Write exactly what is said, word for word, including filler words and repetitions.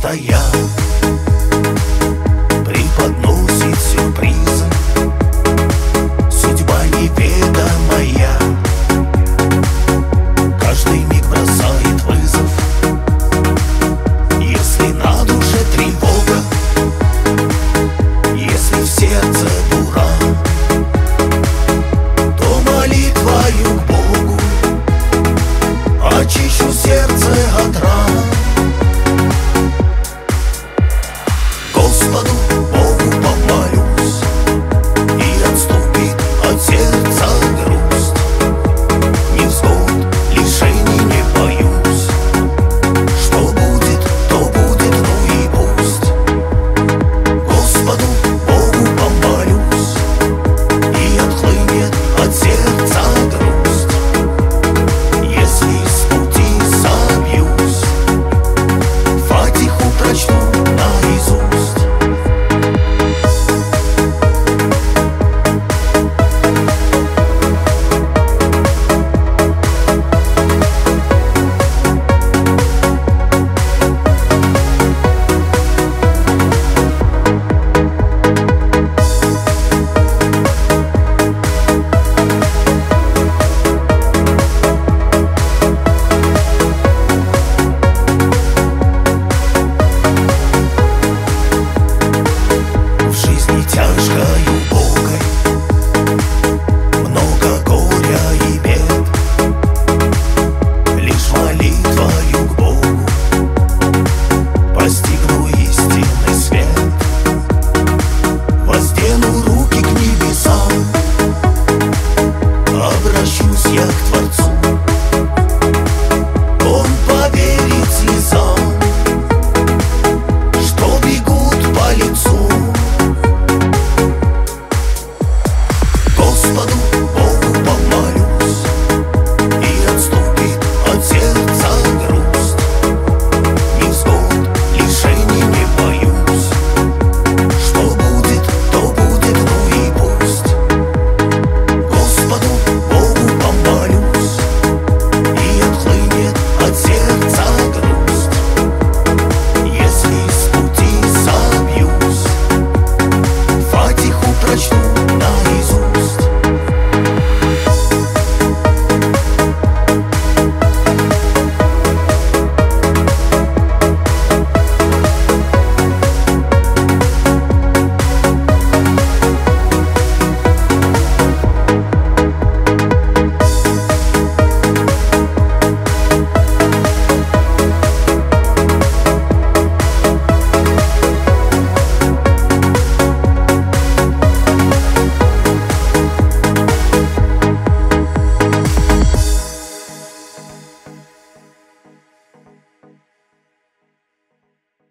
стоят, преподносит сюрпризы. Судьба неведомая каждый миг бросает вызов. Если на душе тревога, если в сердце буран, то молитвою к Богу очищу сердце от ран. Господу Богу помолюсь, и отступит от сердца грусть. Невзгод, лишений не боюсь. Что будет, то будет, ну и пусть. Господу Богу помолюсь, и отхлынет от сердца